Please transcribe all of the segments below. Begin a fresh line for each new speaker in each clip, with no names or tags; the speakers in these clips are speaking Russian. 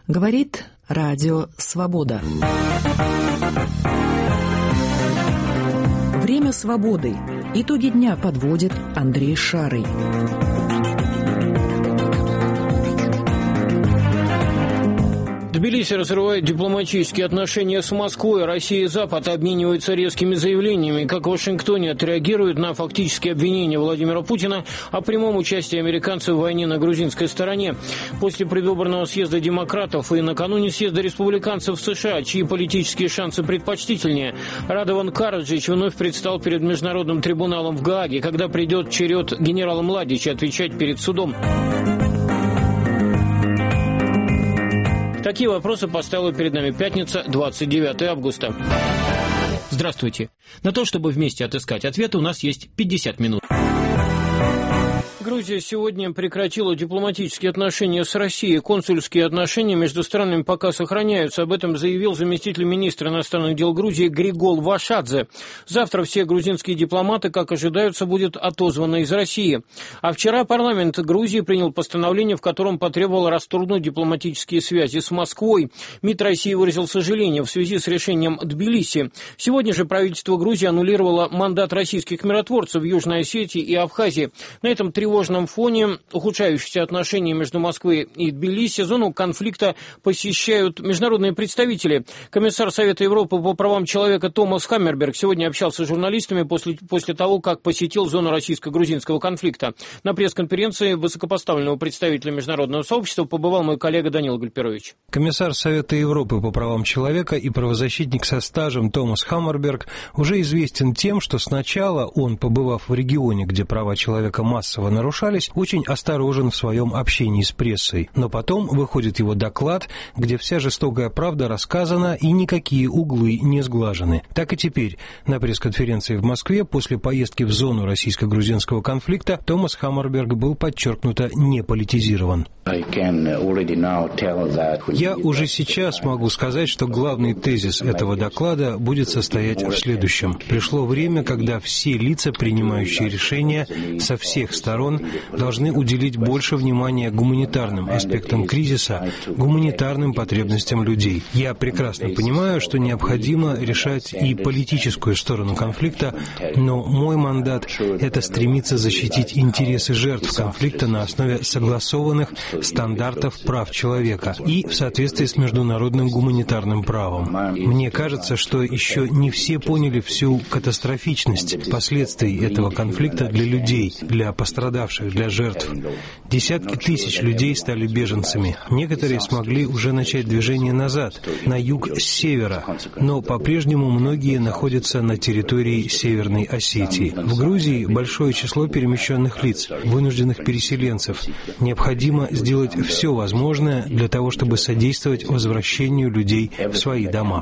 Говорит Радио Свобода. Время свободы. Итоги дня подводит Андрей Шарый.
Тбилиси разрывает дипломатические отношения с Москвой. Россия и Запад обмениваются резкими заявлениями. Как в Вашингтоне отреагируют на фактические обвинения Владимира Путина о прямом участии американцев в войне на грузинской стороне. После предвыборного съезда демократов и накануне съезда республиканцев в США, чьи политические шансы предпочтительнее, Радован Караджич вновь предстал перед Международным трибуналом в Гааге, когда придет черед генерала Младича отвечать перед судом. Такие вопросы поставила перед нами пятница, 29 августа. Здравствуйте. На то, чтобы вместе отыскать ответы, у нас есть 50 минут. Грузия сегодня прекратила дипломатические отношения с Россией. Консульские отношения между странами пока сохраняются. Об этом заявил заместитель министра иностранных дел Грузии Григол Вашадзе. Завтра все грузинские дипломаты, как ожидаются, будут отозваны из России. А вчера парламент Грузии принял постановление, в котором потребовал расторгнуть дипломатические связи с Москвой. МИД России выразил сожаление в связи с решением Тбилиси. Сегодня же правительство Грузии аннулировало мандат российских миротворцев в Южной Осетии и Абхазии. На этом тревожном фоне ухудшающихся отношений между Москвой и Тбилиси зону конфликта посещают международные представители. Комиссар Совета Европы по правам человека Томас Хаммерберг сегодня общался с журналистами после того, как посетил зону российско-грузинского конфликта. На пресс-конференции высокопоставленного представителя международного сообщества побывал мой коллега Данил Гальперович.
Комиссар Совета Европы по правам человека и правозащитник со стажем Томас Хаммерберг уже известен тем, что сначала он, побывав в регионе, где права человека массово нарушались, очень осторожен в своем общении с прессой. Но потом выходит его доклад, где вся жестокая правда рассказана и никакие углы не сглажены. Так и теперь. На пресс-конференции в Москве после поездки в зону российско-грузинского конфликта Томас Хаммерберг был подчеркнуто не политизирован. Я уже сейчас могу сказать, что главный тезис этого доклада будет состоять в следующем. Пришло время, когда все лица, принимающие решения со всех сторон, должны уделить больше внимания гуманитарным аспектам кризиса, гуманитарным потребностям людей. Я прекрасно понимаю, что необходимо решать и политическую сторону конфликта, но мой мандат – это стремиться защитить интересы жертв конфликта на основе согласованных стандартов прав человека и в соответствии с международным гуманитарным правом. Мне кажется, что еще не все поняли всю катастрофичность последствий этого конфликта для людей, для пострадавших, для жертв. Десятки тысяч людей стали беженцами. Некоторые смогли уже начать движение назад, на юг с севера, но по-прежнему многие находятся на территории Северной Осетии. В Грузии большое число перемещенных лиц, вынужденных переселенцев. Необходимо сделать все возможное для того, чтобы содействовать возвращению людей в свои дома.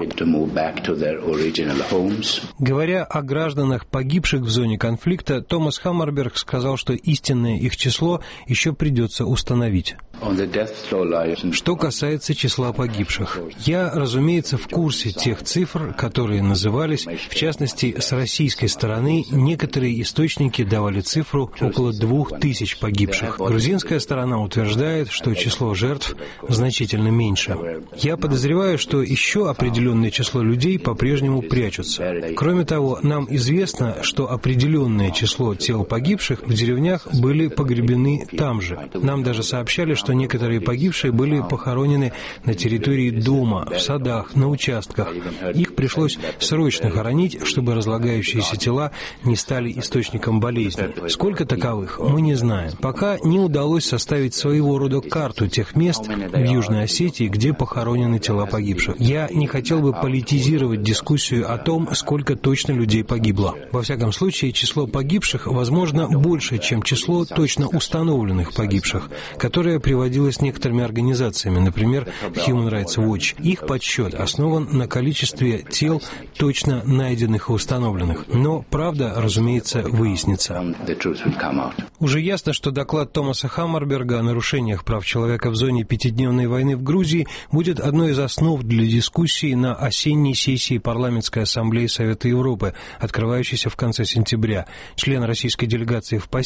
Говоря о гражданах, погибших в зоне конфликта, Томас Хаммерберг сказал, что истинное их число еще придется установить. Что касается числа погибших, я, разумеется, в курсе тех цифр, которые назывались. В частности, с российской стороны некоторые источники давали цифру около 2000 погибших. Грузинская сторона утверждает, что число жертв значительно меньше. Я подозреваю, что еще определенное число людей по-прежнему прячутся. Кроме того, нам известно, что определенное число тел погибших в деревнях были погребены там же. Нам даже сообщали, что некоторые погибшие были похоронены на территории дома, в садах, на участках. Их пришлось срочно хоронить, чтобы разлагающиеся тела не стали источником болезни. Сколько таковых, мы не знаем. Пока не удалось составить своего рода карту тех мест в Южной Осетии, где похоронены тела погибших. Я не хотел бы политизировать дискуссию о том, сколько точно людей погибло. Во всяком случае, число погибших, возможно, больше, чем число точно установленных погибших, которое приводилось некоторыми организациями, например, Human Rights Watch. Их подсчет основан на количестве тел, точно найденных и установленных. Но правда, разумеется, выяснится. Уже ясно, что доклад Томаса Хаммерберга о нарушениях прав человека в зоне пятидневной войны в Грузии будет одной из основ для дискуссии на осенней сессии Парламентской ассамблеи Совета Европы, открывающейся в конце сентября. Член российской делегации в ПАСЕ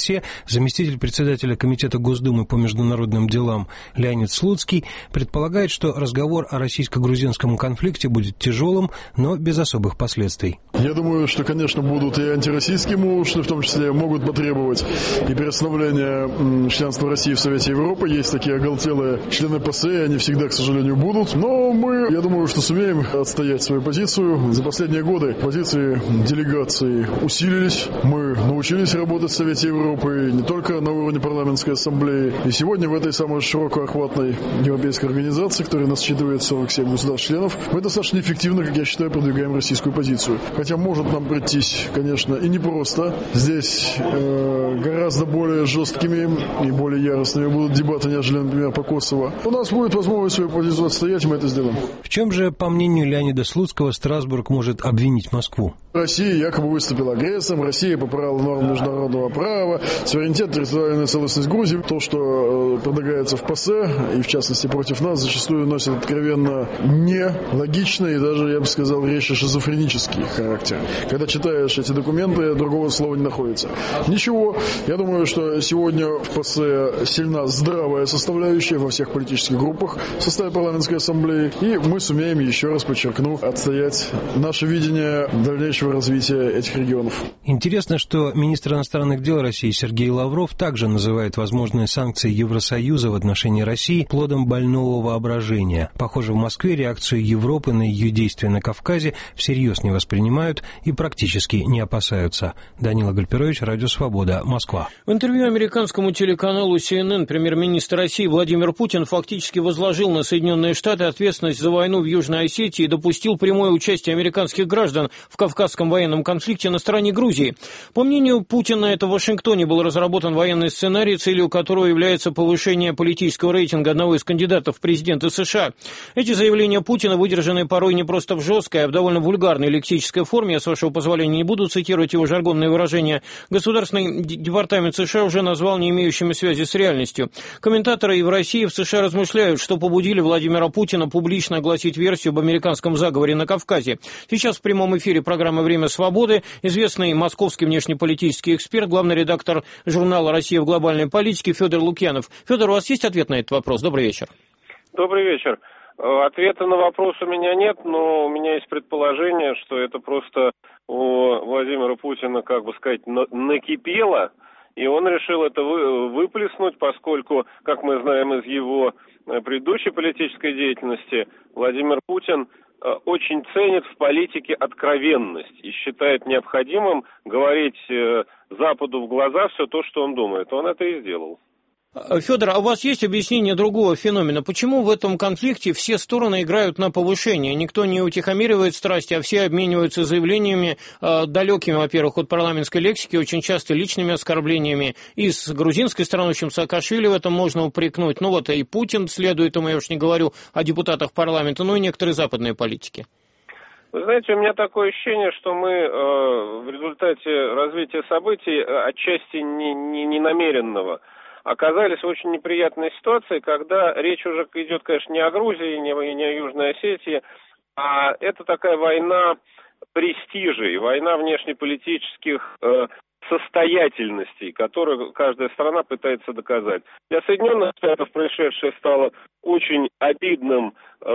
Заместитель председателя Комитета Госдумы по международным делам Леонид Слуцкий предполагает, что разговор о российско-грузинском конфликте будет тяжелым, но без особых последствий.
Я думаю, что, конечно, будут и антироссийские мушты, в том числе могут потребовать и перестановления членства России в Совете Европы. Есть такие оголтелые члены ПАСЕ, они всегда, к сожалению, будут. Но мы, я думаю, что сумеем отстоять свою позицию. За последние годы позиции делегации усилились. Мы научились работать в Совете Европы не только на уровне парламентской ассамблеи. И сегодня в этой самой широкоохватной европейской организации, которая насчитывает 47 государств-членов, мы достаточно эффективно, как я считаю, продвигаем российскую позицию. Хотя может нам прийтись, конечно, и непросто. Здесь гораздо более жесткими и более яростными будут дебаты, нежели, например, по Косово. У нас будет возможность свою позицию отстоять, и мы это сделаем.
В чем же, по мнению Леонида Слуцкого, Страсбург может обвинить Москву?
Россия якобы выступила агрессором, Россия попрала нормы международного права, суверенитет, территориальная целостность Грузии. То, что предлагается в ПАСЕ, и в частности против нас, зачастую носит откровенно нелогичный и даже, я бы сказал, резче шизофренический характер. Когда читаешь эти документы, другого слова не находится. Ничего, я думаю, что сегодня в ПАСЕ сильна здравая составляющая во всех политических группах в составе парламентской ассамблеи, и мы сумеем, еще раз подчеркну, отстоять наше видение дальнейшего развития этих регионов.
Интересно, что министр иностранных дел России Сергей Лавров также называет возможные санкции Евросоюза в отношении России плодом больного воображения. Похоже, в Москве реакцию Европы на ее действия на Кавказе всерьез не воспринимают и практически не опасаются. Данила Гальперович, Радио Свобода, Москва.
В интервью американскому телеканалу CNN премьер-министр России Владимир Путин фактически возложил на Соединенные Штаты ответственность за войну в Южной Осетии и допустил прямое участие американских граждан в Кавказском военном конфликте на стороне Грузии. По мнению Путина, это в Вашингтоне был разработан военный сценарий, целью которого является повышение политического рейтинга одного из кандидатов в президенты США. Эти заявления Путина, выдержанные порой не просто в жесткой, а в довольно вульгарной лексической форме, я, с вашего позволения, не буду цитировать его жаргонные выражения, Государственный департамент США уже назвал не имеющими связи с реальностью. Комментаторы и в России, и в США размышляют, что побудили Владимира Путина публично огласить версию об американском заговоре на Кавказе. Сейчас в прямом эфире программы «Время свободы» известный московский внешнеполитический эксперт, главный редактор журнала «Россия в глобальной политике» Федор Лукьянов. Федор, у вас есть ответ на этот вопрос? Добрый вечер.
Добрый вечер. Ответа на вопрос у меня нет, но у меня есть предположение, что это просто у Владимира Путина, как бы сказать, накипело, и он решил это выплеснуть, поскольку, как мы знаем из его предыдущей политической деятельности, Владимир Путин очень ценит в политике откровенность и считает необходимым говорить Западу в глаза все то, что он думает. Он это и сделал.
Федор, а у вас есть объяснение другого феномена? Почему в этом конфликте все стороны играют на повышение? Никто не утихомиривает страсти, а все обмениваются заявлениями, далекими, во-первых, от парламентской лексики, очень часто личными оскорблениями. И с грузинской стороны, в общем, Саакашвили в этом можно упрекнуть. Ну вот и Путин следует ему, я уж не говорю о депутатах парламента, ну и некоторые западные политики.
Вы знаете, у меня такое ощущение, что мы в результате развития событий, отчасти не намеренного, оказались в очень неприятной ситуации, когда речь уже идет, конечно, не о Грузии, не о Южной Осетии, а это такая война престижей, война внешнеполитических состоятельностей, которую каждая страна пытается доказать. Для Соединенных Штатов происшедшее стало очень обидным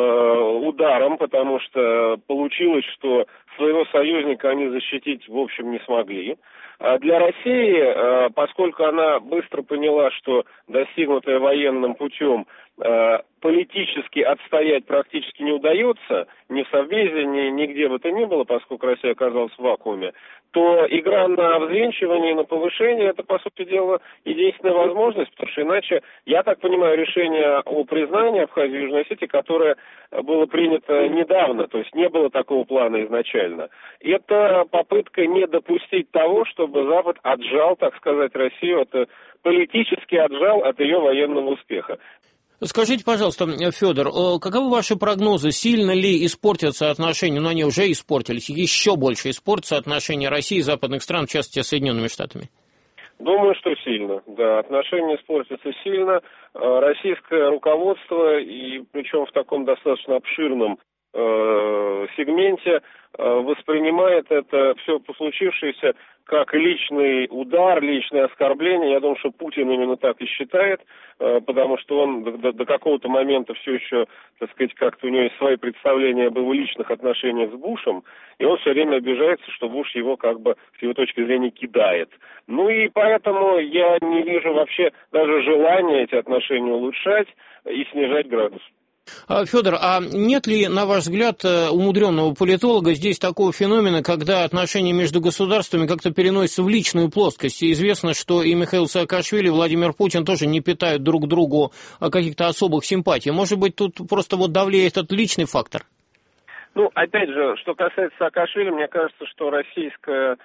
ударом, потому что получилось, что своего союзника они защитить, в общем, не смогли. А для России, поскольку она быстро поняла, что достигнутое военным путем политически отстоять практически не удается, ни в Совбезе, ни где бы то ни было, поскольку Россия оказалась в вакууме, то игра на взвинчивание и на повышение – это, по сути дела, единственная возможность, потому что иначе, я так понимаю, решение о признании Абхазии и Южной Осетии, которое было принято недавно, то есть не было такого плана изначально, это попытка не допустить того, чтобы Запад отжал, так сказать, Россию, политически отжал от ее военного успеха.
Скажите, пожалуйста, Федор, каковы ваши прогнозы? Сильно ли испортятся отношения, ну они уже испортились, еще больше испортятся отношения России и западных стран, в частности, с Соединенными Штатами?
Думаю, что сильно, да, отношения испортятся сильно. Российское руководство, и причем в таком достаточно обширном сегменте воспринимает это все случившееся как личный удар, личное оскорбление. Я думаю, что Путин именно так и считает, потому что он до какого-то момента все еще, так сказать, как-то у него есть свои представления об его личных отношениях с Бушем, и он все время обижается, что Буш его как бы с его точки зрения кидает. Ну и поэтому я не вижу вообще даже желания эти отношения улучшать и снижать градус.
Федор, а нет ли, на ваш взгляд, умудренного политолога здесь такого феномена, когда отношения между государствами как-то переносятся в личную плоскость? И известно, что и Михаил Саакашвили, и Владимир Путин тоже не питают друг другу каких-то особых симпатий. Может быть, тут просто вот давляет этот личный фактор?
Ну, опять же, что касается Саакашвили, мне кажется, что российская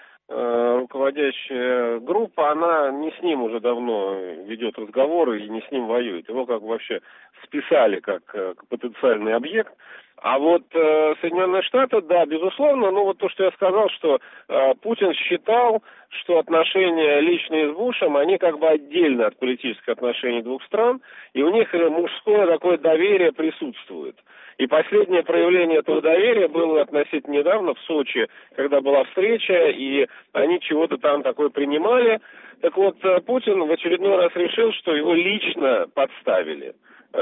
руководящая группа, она не с ним уже давно ведет разговоры и не с ним воюет. Его как бы вообще списали как потенциальный объект. А вот Соединенные Штаты, да, безусловно, ну вот то, что я сказал, что Путин считал, что отношения личные с Бушем, они как бы отдельно от политических отношений двух стран, и у них мужское такое доверие присутствует. И последнее проявление этого доверия было относительно недавно в Сочи, когда была встреча, и они чего-то там такое принимали. Так вот, Путин в очередной раз решил, что его лично подставили.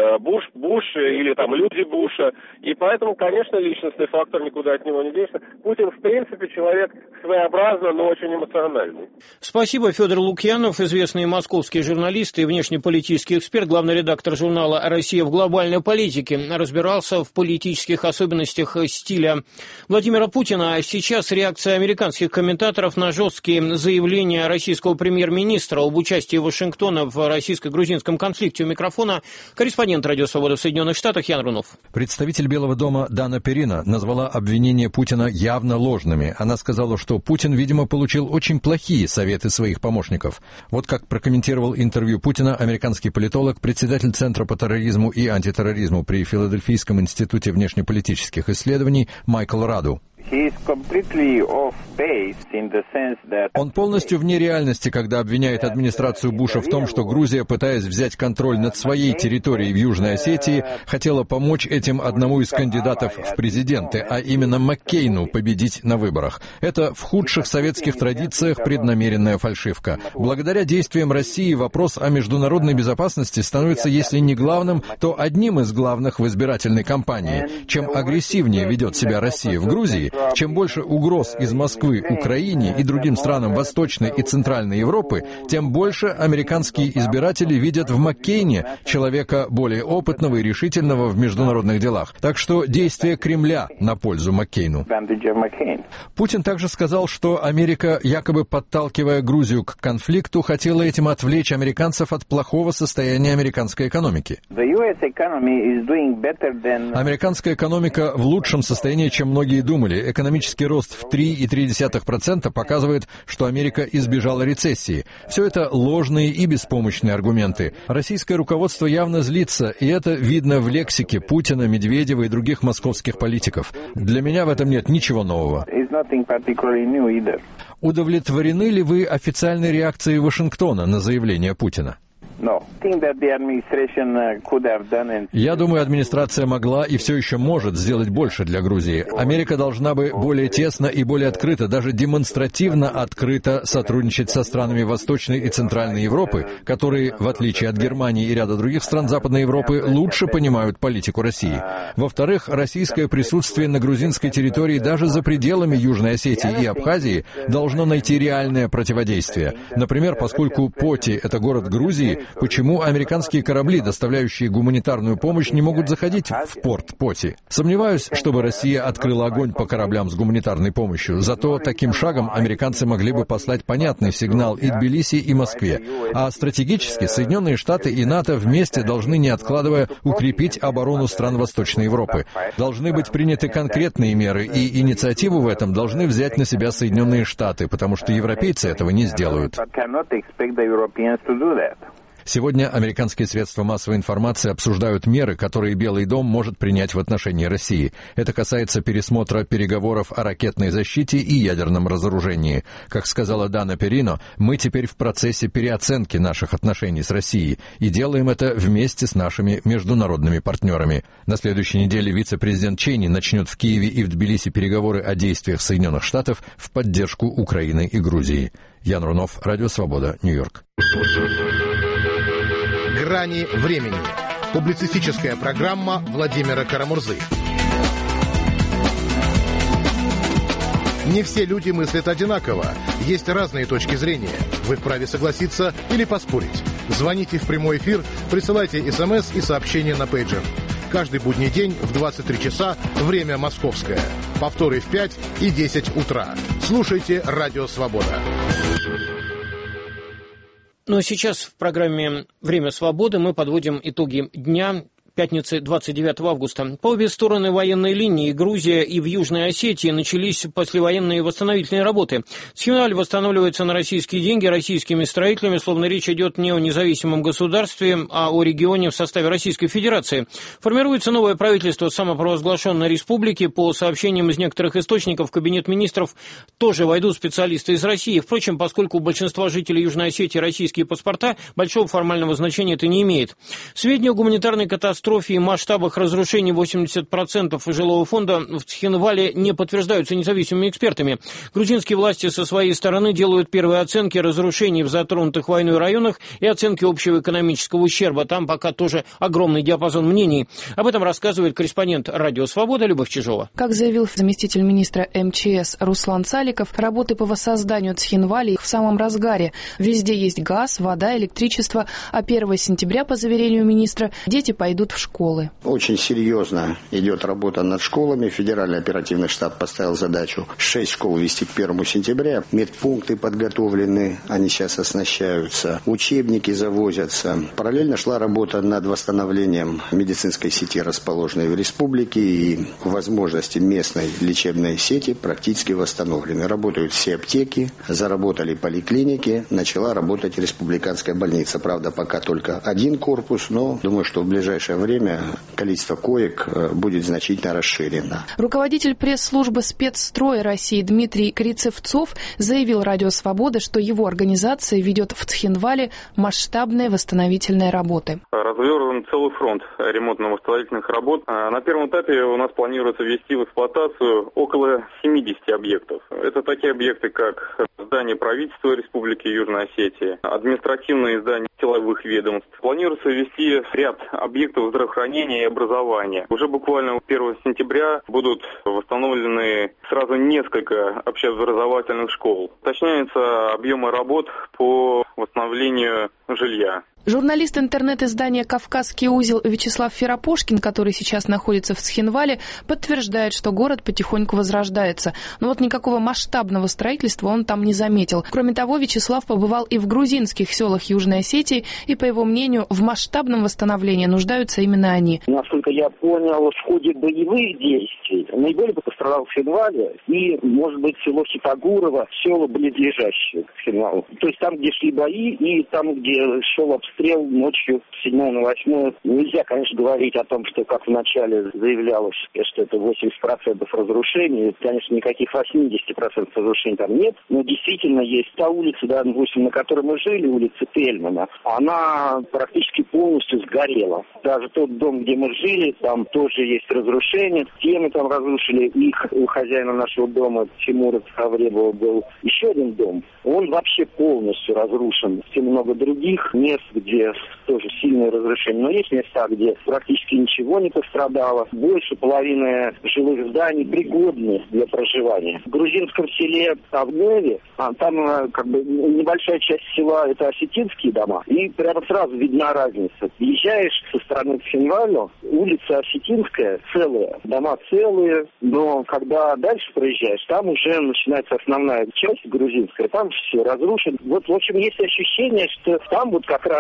Буш или там люди Буша. И поэтому, конечно, личностный фактор никуда от него не денешься. Путин, в принципе, человек своеобразный, но очень эмоциональный.
Спасибо. Федор Лукьянов, известный московский журналист и внешнеполитический эксперт, главный редактор журнала «Россия в глобальной политике», разбирался в политических особенностях стиля Владимира Путина. А сейчас реакция американских комментаторов на жесткие заявления российского премьер-министра об участии Вашингтона в российско-грузинском конфликте. У микрофона корреспондент «Радио Свобода» в Соединенных Штатах Ян Рунов.
Представитель Белого дома Дана Перина назвала обвинения Путина явно ложными. Она сказала, что Путин, видимо, получил очень плохие советы своих помощников. Вот как прокомментировал интервью Путина американский политолог, председатель Центра по терроризму и антитерроризму при Филадельфийском институте внешнеполитических исследований Майкл Раду. Он полностью вне реальности, когда обвиняет администрацию Буша в том, что Грузия, пытаясь взять контроль над своей территорией в Южной Осетии, хотела помочь этим одному из кандидатов в президенты, а именно Маккейну, победить на выборах. Это в худших советских традициях преднамеренная фальшивка. Благодаря действиям России вопрос о международной безопасности становится, если не главным, то одним из главных в избирательной кампании. Чем агрессивнее ведет себя Россия в Грузии, чем больше угроз из Москвы Украине и другим странам Восточной и Центральной Европы, тем больше американские избиратели видят в Маккейне человека более опытного и решительного в международных делах. Так что действия Кремля на пользу Маккейну. Путин также сказал, что Америка, якобы подталкивая Грузию к конфликту, хотела этим отвлечь американцев от плохого состояния американской экономики. Американская экономика в лучшем состоянии, чем многие думали. Экономический рост в 3,3% показывает, что Америка избежала рецессии. Все это ложные и беспомощные аргументы. Российское руководство явно злится, и это видно в лексике Путина, Медведева и других московских политиков. Для меня в этом нет ничего нового. Удовлетворены ли вы официальной реакцией Вашингтона на заявление Путина? Я думаю, администрация могла и все еще может сделать больше для Грузии. Америка должна бы более тесно и более открыто, даже демонстративно открыто сотрудничать со странами Восточной и Центральной Европы, которые, в отличие от Германии и ряда других стран Западной Европы, лучше понимают политику России. Во-вторых, российское присутствие на грузинской территории даже за пределами Южной Осетии и Абхазии должно найти реальное противодействие. Например, поскольку Поти — это город Грузии, почему американские корабли, доставляющие гуманитарную помощь, не могут заходить в порт Поти? Сомневаюсь, чтобы Россия открыла огонь по кораблям с гуманитарной помощью. Зато таким шагом американцы могли бы послать понятный сигнал и Тбилиси, и Москве. А стратегически Соединенные Штаты и НАТО вместе должны, не откладывая, укрепить оборону стран Восточной Европы. Должны быть приняты конкретные меры, и инициативу в этом должны взять на себя Соединенные Штаты, потому что европейцы этого не сделают. Сегодня американские средства массовой информации обсуждают меры, которые Белый дом может принять в отношении России. Это касается пересмотра переговоров о ракетной защите и ядерном разоружении. Как сказала Дана Перино, мы теперь в процессе переоценки наших отношений с Россией и делаем это вместе с нашими международными партнерами. На следующей неделе вице-президент Чейни начнет в Киеве и в Тбилиси переговоры о действиях Соединенных Штатов в поддержку Украины и Грузии. Ян Рунов, Радио Свобода, Нью-Йорк.
«Грани времени». Публицистическая программа Владимира Карамурзы. Не все люди мыслят одинаково. Есть разные точки зрения. Вы вправе согласиться или поспорить. Звоните в прямой эфир, присылайте СМС и сообщения на пейджер. Каждый будний день в 23 часа, время московское. Повторы в 5 и 10 утра. Слушайте «Радио Свобода».
Ну, сейчас в программе «Время свободы» мы подводим итоги дня пятницы 29 августа. По обе стороны военной линии, Грузия и в Южной Осетии, начались послевоенные восстановительные работы. Цхинваль восстанавливается на российские деньги, российскими строителями, словно речь идет не о независимом государстве, а о регионе в составе Российской Федерации. Формируется новое правительство самопровозглашенной республики. По сообщениям из некоторых источников, в кабинет министров тоже войдут специалисты из России. Впрочем, поскольку у большинства жителей Южной Осетии российские паспорта, большого формального значения это не имеет. Сведения о гуманитарной катастрофе и масштабах разрушений 80% жилого фонда в Цхинвале не подтверждаются независимыми экспертами. Грузинские власти со своей стороны делают первые оценки разрушений в затронутых войной районах и оценки общего экономического ущерба. Там пока тоже огромный диапазон мнений. Об этом рассказывает корреспондент «Радио Свобода» Любовь Чижова.
Как заявил заместитель министра МЧС Руслан Цаликов, работы по воссозданию Цхинвали в самом разгаре. Везде есть газ, вода, электричество. А 1 сентября, по заверению министра, дети пойдут в школы.
Очень серьезно идет работа над школами. Федеральный оперативный штаб поставил задачу 6 школ ввести к 1 сентября. Медпункты подготовлены, они сейчас оснащаются. Учебники завозятся. Параллельно шла работа над восстановлением медицинской сети, расположенной в республике, и возможности местной лечебной сети практически восстановлены. Работают все аптеки, заработали поликлиники, начала работать республиканская больница. Правда, пока только один корпус, но думаю, что в ближайшее время количество коек будет значительно расширено.
Руководитель пресс-службы спецстроя России Дмитрий Крицевцов заявил «Радио Свобода», что его организация ведет в Цхинвале масштабные восстановительные работы.
Развернут целый фронт ремонтно-восстановительных работ. На первом этапе у нас планируется ввести в эксплуатацию около 70 объектов. Это такие объекты, как здание правительства Республики Южная Осетия, административные здания силовых ведомств. Планируется ввести ряд объектов здравоохранения и образования. Уже буквально 1 сентября будут восстановлены сразу несколько общеобразовательных школ. Уточняются объемы работ по восстановлению жилья.
Журналист интернет-издания «Кавказский узел» Вячеслав Ферапошкин, который сейчас находится в Цхинвале, подтверждает, что город потихоньку возрождается. Но вот никакого масштабного строительства он там не заметил. Кроме того, Вячеслав побывал и в грузинских селах Южной Осетии, и, по его мнению, в масштабном восстановлении нуждаются именно они.
Насколько я понял, в ходе боевых действий наиболее пострадал Цхинвале и, может быть, село Хитагурово, села близлежащие к Цхинвалу. То есть там, где шли бои, и там, где шел обстрел ночью с 7 на 8. Нельзя, конечно, говорить о том, что, как вначале заявлялось, что это 80% разрушений. Конечно, никаких 80% разрушений там нет. Но действительно есть та улица, да, на которой мы жили, улица Тельмана. Она практически полностью сгорела. Даже тот дом, где мы жили, там тоже есть разрушения. Стены там разрушили. Их у хозяина нашего дома, Тимура Цхавребова, был еще один дом. Он вообще полностью разрушен. Есть много других мест, где тоже сильное разрушение. Но есть места, где практически ничего не пострадало. Больше половины жилых зданий пригодны для проживания. В грузинском селе Тавневе, там как бы небольшая часть села — это осетинские дома. И прямо сразу видна разница. Въезжаешь со стороны Цхинваля, улица осетинская целая, дома целые, но когда дальше проезжаешь, там уже начинается основная часть грузинская, там все разрушено. Вот, в общем, есть ощущение, что там вот как раз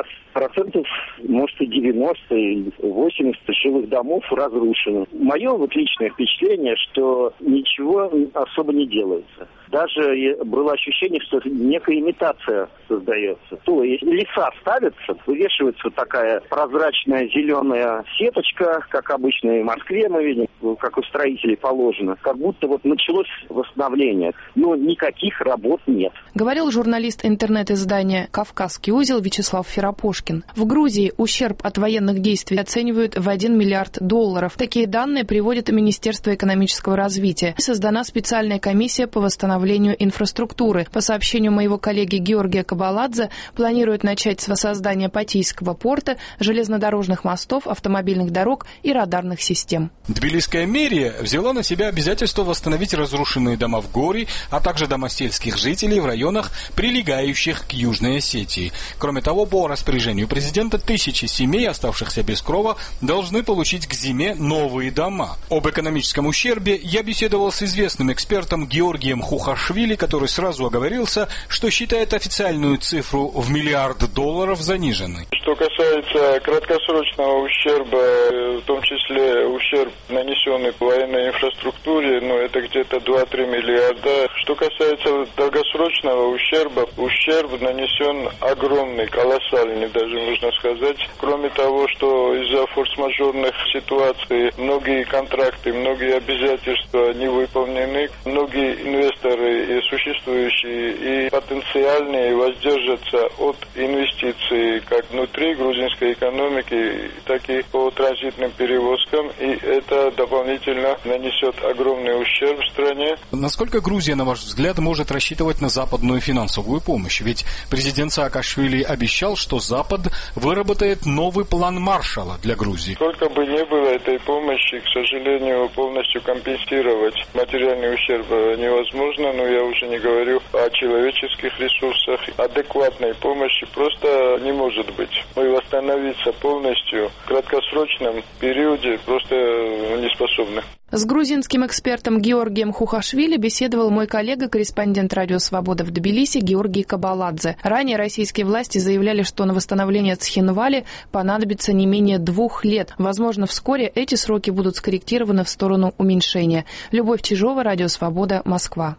процентов, может, и 90, и 80 жилых домов разрушено. Мое вот личное впечатление, что ничего особо не делается. Даже было ощущение, что некая имитация создается. То есть леса ставятся, вывешивается такая прозрачная зеленая сеточка, как обычно и в Москве мы видим, как у строителей положено. Как будто вот началось восстановление, но никаких работ нет.
Говорил журналист интернет-издания «Кавказский узел» Вячеслав Ферапошкин. В Грузии ущерб от военных действий оценивают в $1 миллиард. Такие данные приводит Министерство экономического развития. Создана специальная комиссия по восстановлению инфраструктуры. По сообщению моего коллеги Георгия Кабаладзе, планируют начать с воссоздания Патийского порта, железнодорожных мостов, автомобильных дорог и радарных систем.
Тбилисская мэрия взяла на себя обязательство восстановить разрушенные дома в Гори, а также дома сельских жителей в районах, прилегающих к Южной Осетии. Кроме того, по распоряжению президента, тысячи семей, оставшихся без крова, должны получить к зиме новые дома. Об экономическом ущербе я беседовал с известным экспертом Георгием Хухашвили, который сразу оговорился, что считает официальную цифру в $1 миллиард заниженной.
Что касается краткосрочного ущерба, в том числе ущерб, нанесенный военной инфраструктуре, это где-то 2-3 миллиарда. Что касается долгосрочного ущерба, ущерб нанесен огромный, колоссальный, даже можно сказать. Кроме того, что из-за форс-мажорных ситуаций многие контракты, многие обязательства не выполнены, многие инвесторы и существующие и потенциальные воздержатся от инвестиций как внутри грузинской экономики, так и по транзитным перевозкам, и это дополнительно нанесет огромный ущерб стране.
Насколько Грузия, на ваш взгляд, может рассчитывать на западную финансовую помощь? Ведь президент Саакашвили обещал, что Запад выработает новый план Маршалла для Грузии.
Сколько бы ни было этой помощи, к сожалению, полностью компенсировать материальный ущерб невозможно, но я уже не говорю о человеческих ресурсах. Адекватной помощи просто не может быть. Мы восстановиться полностью в краткосрочном периоде просто не способны.
С грузинским экспертом Георгием Хухашвили беседовал мой коллега, корреспондент «Радио Свобода» в Тбилиси Георгий Кабаладзе. Ранее российские власти заявляли, что на восстановление Цхинвали понадобится не менее 2 лет. Возможно, вскоре эти сроки будут скорректированы в сторону уменьшения. Любовь Чижова, «Радио Свобода», Москва.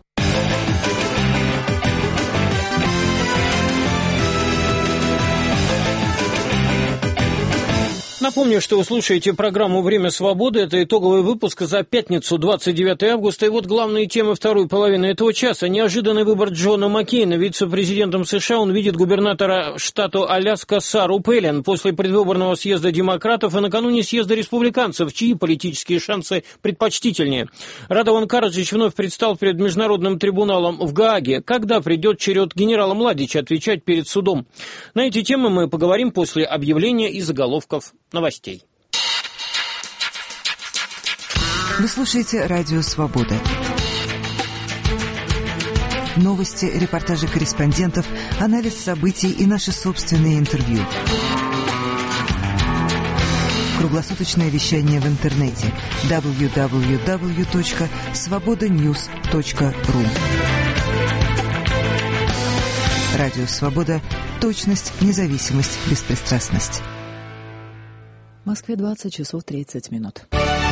Напомню, что вы слушаете программу «Время свободы». Это итоговый выпуск за пятницу, 29 августа. И вот главные темы второй половины этого часа. Неожиданный выбор Джона Маккейна вице-президентом США. Он видит губернатора штата Аляска Сару Пэлен после предвыборного съезда демократов и накануне съезда республиканцев, чьи политические шансы предпочтительнее. Радован Караджич вновь предстал перед Международным трибуналом в Гааге. Когда придет черед генерала Младича отвечать перед судом? На эти темы мы поговорим после объявления и заголовков новостей.
Вы слушаете «Радио Свобода». Новости, репортажи корреспондентов, анализ событий и наши собственные интервью. Круглосуточное вещание в интернете www.svobodanews.ru. Радио Свобода. Точность, независимость, беспристрастность. В Москве 20 часов 30 минут.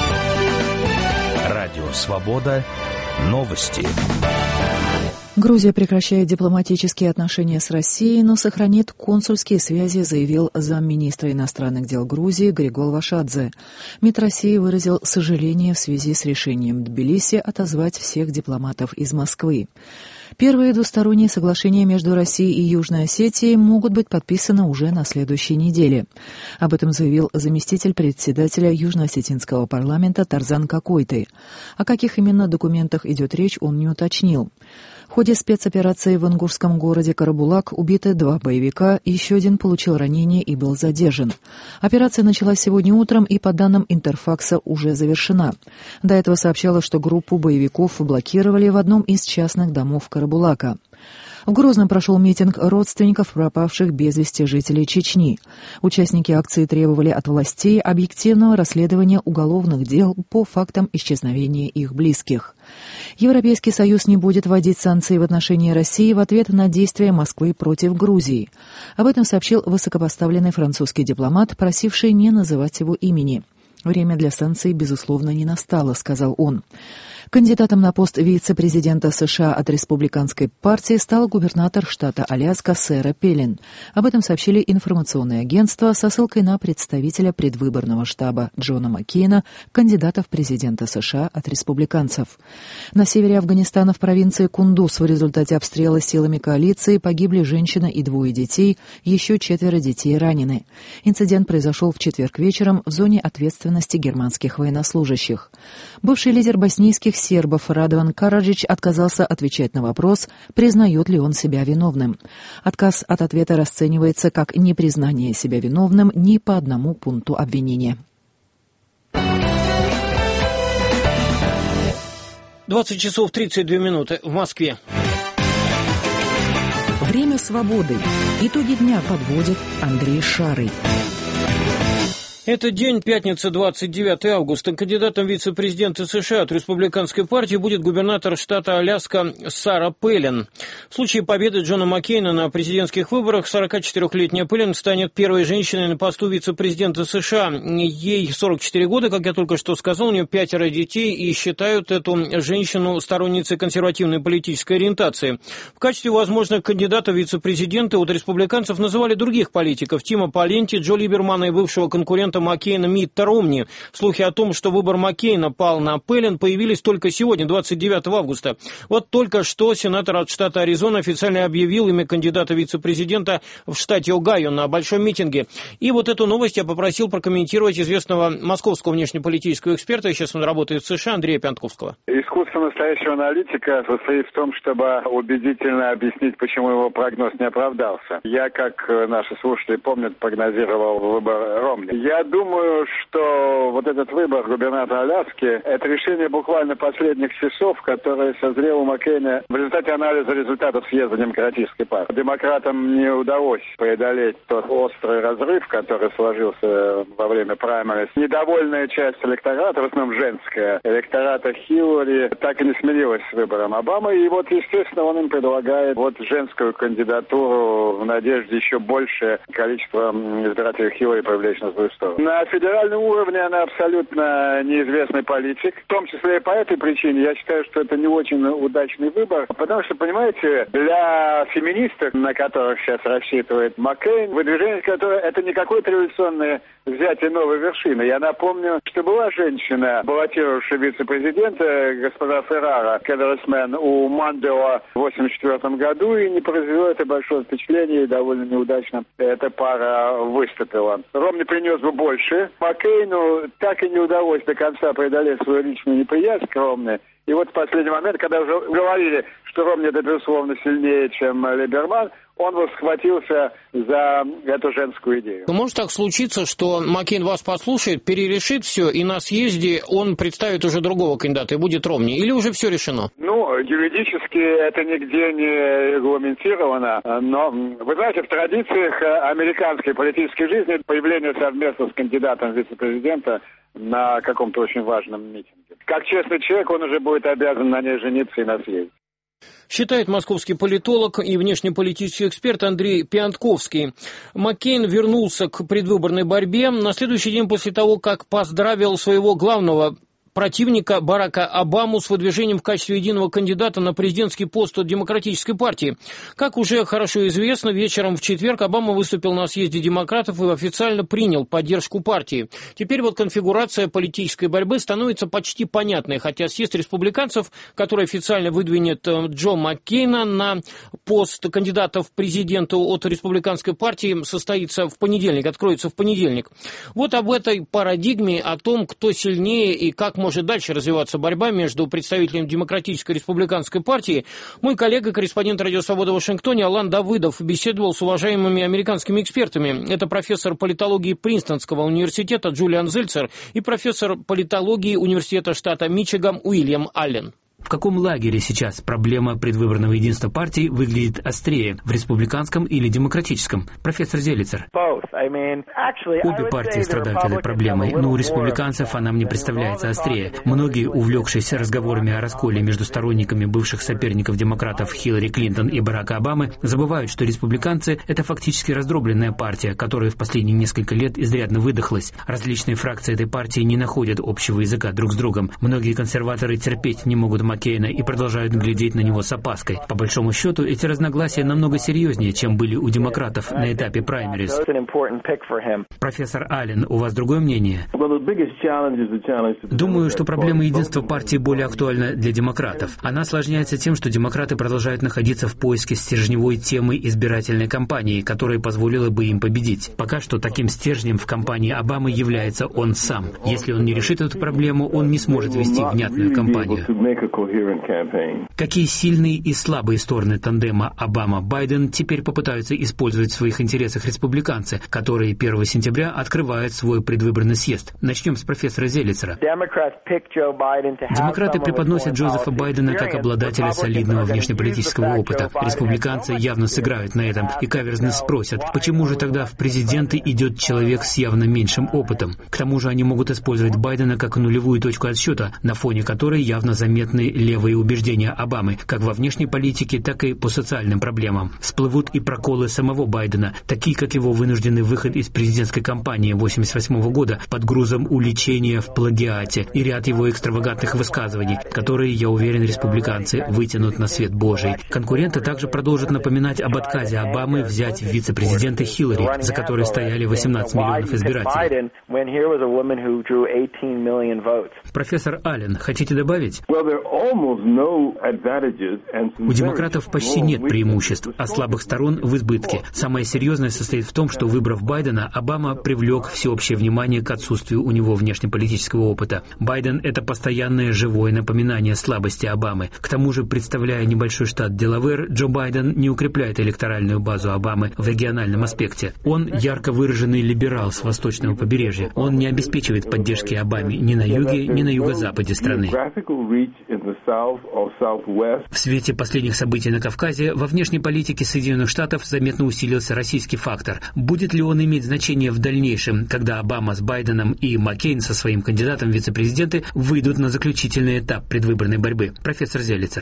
Радио «Свобода». Новости.
Грузия прекращает дипломатические отношения с Россией, но сохранит консульские связи, заявил замминистра иностранных дел Грузии Григол Вашадзе. МИД России выразил сожаление в связи с решением Тбилиси отозвать всех дипломатов из Москвы. Первые двусторонние соглашения между Россией и Южной Осетией могут быть подписаны уже на следующей неделе. Об этом заявил заместитель председателя Южно-Осетинского парламента Тарзан Какойтай. О каких именно документах идет речь, он не уточнил. В ходе спецоперации в ингушском городе Карабулак убиты 2 боевика, еще один получил ранение и был задержан. Операция началась сегодня утром и, по данным Интерфакса, уже завершена. До этого сообщалось, что группу боевиков блокировали в одном из частных домов Карабулака. В Грозном прошел митинг родственников пропавших без вести жителей Чечни. Участники акции требовали от властей объективного расследования уголовных дел по фактам исчезновения их близких. Европейский Союз не будет вводить санкции в отношении России в ответ на действия Москвы против Грузии. Об этом сообщил высокопоставленный французский дипломат, просивший не называть его имени. «Время для санкций, безусловно, не настало», — сказал он. Кандидатом на пост вице-президента США от республиканской партии стал губернатор штата Аляска Сара Пелин. Об этом сообщили информационные агентства со ссылкой на представителя предвыборного штаба Джона Маккейна, кандидата в президента США от республиканцев. На севере Афганистана в провинции Кундуз в результате обстрела силами коалиции погибли женщина и 2 детей, еще 4 детей ранены. Инцидент произошел в четверг вечером в зоне ответственности германских военнослужащих. Бывший лидер боснийских сербов Радован Караджич отказался отвечать на вопрос, признает ли он себя виновным. Отказ от ответа расценивается как непризнание себя виновным ни по одному пункту обвинения.
20 часов 32 минуты в Москве.
Время свободы. Итоги дня подводит Андрей Шарый.
Этот день, пятница, 29 августа. Кандидатом вице-президента США от республиканской партии будет губернатор штата Аляска Сара Пелин. В случае победы Джона Маккейна на президентских выборах 44-летняя Пелин станет первой женщиной на посту вице-президента США. Ей 44 года, как я только что сказал, у нее 5 детей, и считают эту женщину сторонницей консервативной политической ориентации. В качестве возможных кандидатов вице-президента от республиканцев называли других политиков: Тима Паленти, Джо Либермана и бывшего конкурента Маккейна Митта Ромни. Слухи о том, что выбор Маккейна пал на Пелин, появились только сегодня, 29 августа. Вот только что сенатор от штата Аризона официально объявил имя кандидата вице-президента в штате Огайо на большом митинге. И вот эту новость я попросил прокомментировать известного московского внешнеполитического эксперта, сейчас он работает в США, Андрея Пянтковского.
Искусство настоящего аналитика состоит в том, чтобы убедительно объяснить, почему его прогноз не оправдался. Я, как наши слушатели помнят, прогнозировал выбор Ромни. Я думаю, что вот этот выбор губернатора Аляски – это решение буквально последних часов, которое созрело у Маккейна в результате анализа результатов съезда Демократической партии. Демократам не удалось преодолеть тот острый разрыв, который сложился во время праймериз. Недовольная часть электората, в основном женская, электората Хиллари, так и не смирилась с выбором Обамы. И вот, естественно, он им предлагает вот женскую кандидатуру в надежде еще большее количество избирателей Хиллари привлечь на свою сторону. На федеральном уровне она абсолютно неизвестный политик. В том числе и по этой причине я считаю, что это не очень удачный выбор. Потому что, понимаете, для феминисток, на которых сейчас рассчитывает Маккейн, выдвижение которое это не какое-то революционное взятие новой вершины. Я напомню, что была женщина, баллотировавшая вице-президента, госпожа Феррара, конгрессмен у Мандео в 1984 году, и не произвело это большое впечатление, и довольно неудачно эта пара выступила. Ромни принес бы больше. Маккейну так и не удалось до конца преодолеть свою личную неприязнь к Ромни. И вот в последний момент, когда уже говорили, что Ромни это, безусловно, сильнее, чем Либерман, он схватился за эту женскую идею.
Может так случиться, что Маккейн вас послушает, перерешит все, и на съезде он представит уже другого кандидата, и будет Ромни? Или уже все решено?
Ну, юридически это нигде не регламентировано, но, вы знаете, в традициях американской политической жизни появление совместно с кандидатом вице-президента на каком-то очень важном митинге. Как честный человек, он уже будет обязан на ней жениться и наследить.
Считает московский политолог и внешнеполитический эксперт Андрей Пянтковский. Маккейн вернулся к предвыборной борьбе на следующий день после того, как поздравил своего главного противника Барака Обаму с выдвижением в качестве единого кандидата на президентский пост от Демократической партии. Как уже хорошо известно, вечером в четверг Обама выступил на съезде демократов и официально принял поддержку партии. Теперь вот конфигурация политической борьбы становится почти понятной, хотя съезд республиканцев, который официально выдвинет Джо Маккейна на пост кандидата в президенты от республиканской партии, состоится в понедельник, откроется в понедельник. Вот об этой парадигме, о том, кто сильнее и как может дальше развиваться борьба между представителями Демократической и Республиканской партии, мой коллега, корреспондент «Радио Свобода» в Вашингтоне Алан Давыдов беседовал с уважаемыми американскими экспертами. Это профессор политологии Принстонского университета Джулиан Зельцер и профессор политологии Университета штата Мичиган Уильям Аллен.
В каком лагере сейчас проблема предвыборного единства партии выглядит острее, в республиканском или демократическом? Профессор Зелицер. Обе партии страдают этой проблемой, но у республиканцев она мне представляется острее. Многие, увлекшись разговорами о расколе между сторонниками бывших соперников демократов Хиллари Клинтон и Барака Обамы, забывают, что республиканцы — это фактически раздробленная партия, которая в последние несколько лет изрядно выдохлась. Различные фракции этой партии не находят общего языка друг с другом. Многие консерваторы терпеть не могут Маккейна и продолжают глядеть на него с опаской. По большому счету, эти разногласия намного серьезнее, чем были у демократов на этапе праймериз. Профессор Аллен, у вас другое мнение? Думаю, что проблема единства партии более актуальна для демократов. Она осложняется тем, что демократы продолжают находиться в поиске стержневой темы избирательной кампании, которая позволила бы им победить. Пока что таким стержнем в кампании Обамы является он сам. Если он не решит эту проблему, он не сможет вести внятную кампанию. Какие сильные и слабые стороны тандема Обама-Байден теперь попытаются использовать в своих интересах республиканцы, которые 1 сентября открывают свой предвыборный съезд? Начнем с профессора Зелицера. Демократы преподносят Джозефа Байдена как обладателя солидного внешнеполитического опыта. Республиканцы явно сыграют на этом и каверзно спросят, почему же тогда в президенты идет человек с явно меньшим опытом? К тому же они могут использовать Байдена как нулевую точку отсчета, на фоне которой явно заметны левые убеждения Обамы, как во внешней политике, так и по социальным проблемам. Всплывут и проколы самого Байдена, такие как его вынужденный выход из президентской кампании 1988 года под грузом уличения в плагиате и ряд его экстравагантных высказываний, которые, я уверен, республиканцы вытянут на свет Божий. Конкуренты также продолжат напоминать об отказе Обамы взять в вице-президенты Хиллари, за которой стояли 18 миллионов избирателей. Профессор Аллен, хотите добавить? У демократов почти нет преимуществ, а слабых сторон в избытке. Самое серьезное состоит в том, что, выбрав Байдена, Обама привлек всеобщее внимание к отсутствию у него внешнеполитического опыта. Байден — это постоянное живое напоминание слабости Обамы. К тому же, представляя небольшой штат Делавэр, Джо Байден не укрепляет электоральную базу Обамы в региональном аспекте. Он ярко выраженный либерал с восточного побережья. Он не обеспечивает поддержки Обаме ни на юге, ни на юго-западе страны. В свете последних событий на Кавказе во внешней политике Соединенных Штатов заметно усилился российский фактор. Будет ли он иметь значение в дальнейшем, когда Обама с Байденом и Маккейн со своим кандидатом в вице-президенты выйдут на заключительный этап предвыборной борьбы? Профессор Зелицер.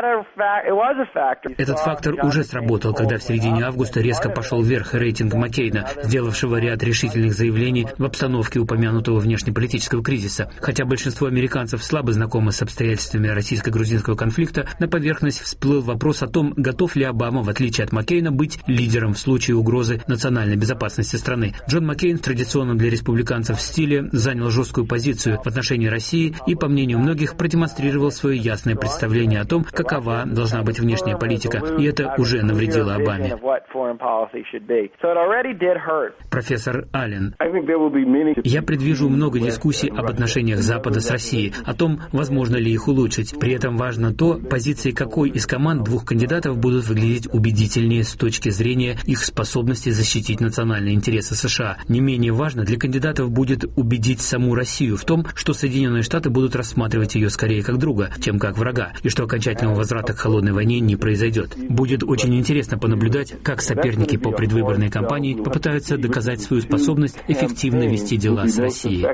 Этот фактор уже сработал, когда в середине августа резко пошел вверх рейтинг Маккейна, сделавшего ряд решительных заявлений в обстановке упомянутого внешнеполитического кризиса. Хотя большинство американцев слабо знакомы с обстоятельствами российско-грузинского конфликта, на поверхность всплыл вопрос о том, готов ли Обама, в отличие от Маккейна, быть лидером в случае угрозы национальной безопасности страны. Джон Маккейн в традиционном для республиканцев стиле занял жесткую позицию в отношении России и, по мнению многих, продемонстрировал свое ясное представление о том, какова должна быть внешняя политика, и это уже навредило Обаме. Профессор Аллен, я предвижу много дискуссий об отношениях Запада с Россией, о том, возможно ли их улучшить. При этом важно то, позиции какой из команд двух кандидатов будут выглядеть убедительнее с точки зрения их способности защитить национальные интересы США. Не менее важно для кандидатов будет убедить саму Россию в том, что Соединенные Штаты будут рассматривать ее скорее как друга, чем как врага, и что окончательного возврата к холодной войне не произойдет. Будет очень интересно понаблюдать, как соперники по предвыборной кампании попытаются доказать свою способность эффективно вести дела с Россией.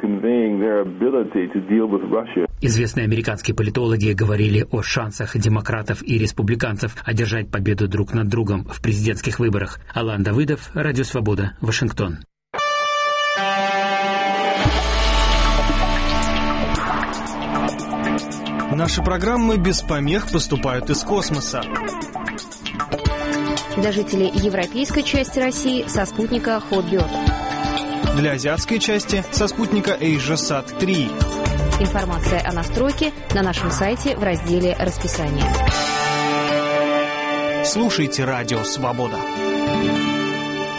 Известные американские политологи говорили о шансах демократов и республиканцев одержать победу друг над другом в президентских выборах. Алан Давыдов, Радио Свобода, Вашингтон.
Наши программы без помех поступают из космоса.
Для жителей европейской части России со спутника Hotbird.
Для азиатской части со спутника AsiaSat 3.
Информация о настройке на нашем сайте в разделе «Расписание».
Слушайте Радио Свобода.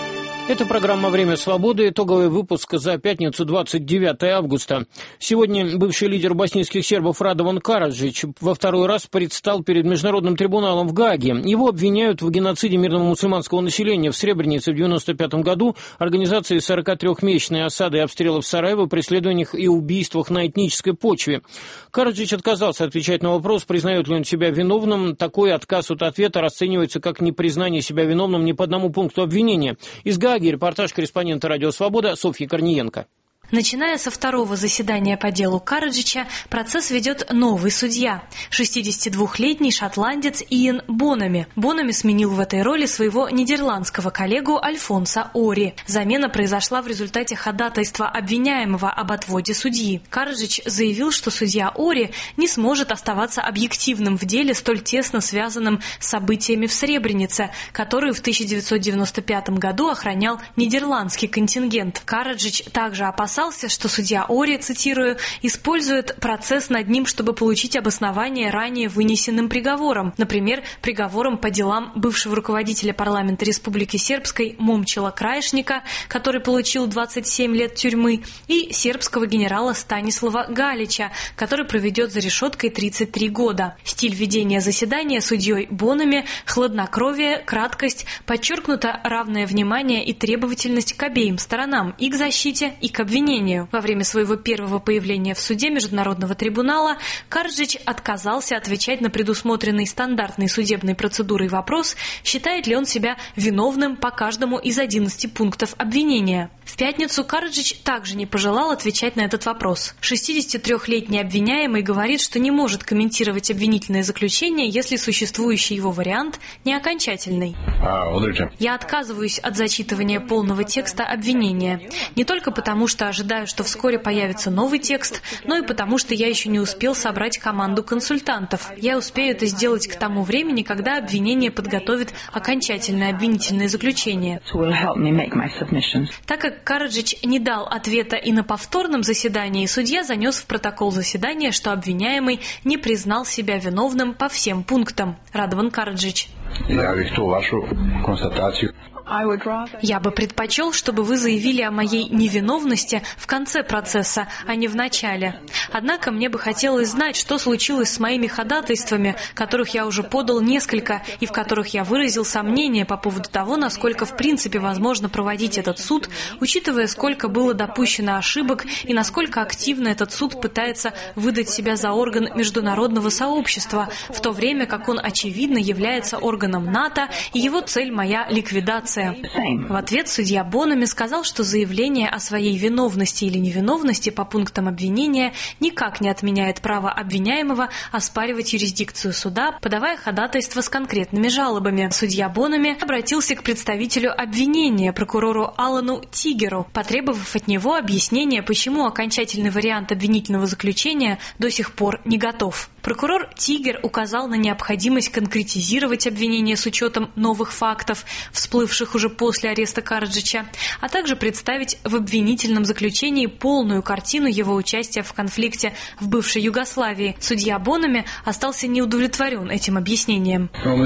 Это программа «Время свободы», итоговый выпуск за пятницу, 29 августа. Сегодня бывший лидер боснийских сербов Радован Караджич во второй раз предстал перед Международным трибуналом в Гааге. Его обвиняют в геноциде мирного мусульманского населения в Сребренице в 1995 году, организации 43-месячной осады и обстрелов Сараева, преследованиях и убийствах на этнической почве. Караджич отказался отвечать на вопрос, признает ли он себя виновным. Такой отказ от ответа расценивается как непризнание себя виновным ни по одному пункту обвинения. Из Гааги репортаж корреспондента «Радио Свобода» Софьи Корниенко.
Начиная со второго заседания по делу Караджича, процесс ведет новый судья – 62-летний шотландец Иэн Бонами. Бонами сменил в этой роли своего нидерландского коллегу Альфонса Ори. Замена произошла в результате ходатайства обвиняемого об отводе судьи. Караджич заявил, что судья Ори не сможет оставаться объективным в деле, столь тесно связанным с событиями в Сребренице, которую в 1995 году охранял нидерландский контингент. Караджич также опасался, что судья Ори, цитирую, использует процесс над ним, чтобы получить обоснование ранее вынесенным приговором, например, приговором по делам бывшего руководителя парламента Республики Сербской Момчила Краешника, который получил 27 лет тюрьмы, и сербского генерала Станислава Галича, который проведет за решеткой 33 года. Стиль ведения заседания судьей Бонами – хладнокровие, краткость, подчеркнуто равное внимание и требовательность к обеим сторонам, и к защите, и к обвинению. Во время своего первого появления в суде Международного трибунала Караджич отказался отвечать на предусмотренный стандартной судебной процедурой вопрос, считает ли он себя виновным по каждому из 11 пунктов обвинения. В пятницу Караджич также не пожелал отвечать на этот вопрос. 63-летний обвиняемый говорит, что не может комментировать обвинительное заключение, если существующий его вариант не окончательный. Я отказываюсь от зачитывания полного текста обвинения. Не только потому, что ожидаю, что вскоре появится новый текст, но и потому, что я еще не успел собрать команду консультантов. Я успею это сделать к тому времени, когда обвинение подготовит окончательное обвинительное заключение. Так как Караджич не дал ответа и на повторном заседании, судья занес в протокол заседания, что обвиняемый не признал себя виновным по всем пунктам. Радован Караджич. Я бы предпочел, чтобы вы заявили о моей невиновности в конце процесса, а не в начале. Однако мне бы хотелось знать, что случилось с моими ходатайствами, которых я уже подал несколько, и в которых я выразил сомнения по поводу того, насколько в принципе возможно проводить этот суд, учитывая, сколько было допущено ошибок и насколько активно этот суд пытается выдать себя за орган международного сообщества, в то время как он очевидно является органом НАТО, и его цель моя ликвидация. В ответ судья Бонами сказал, что заявление о своей виновности или невиновности по пунктам обвинения никак не отменяет право обвиняемого оспаривать юрисдикцию суда, подавая ходатайство с конкретными жалобами. Судья Бонами обратился к представителю обвинения, прокурору Алану Тигеру, потребовав от него объяснения, почему окончательный вариант обвинительного заключения до сих пор не готов. Прокурор Тигер указал на необходимость конкретизировать обвинение с учетом новых фактов, всплывших уже после ареста Караджича, а также представить в обвинительном заключении полную картину его участия в конфликте в бывшей Югославии. Судья Бонами остался неудовлетворен этим объяснением.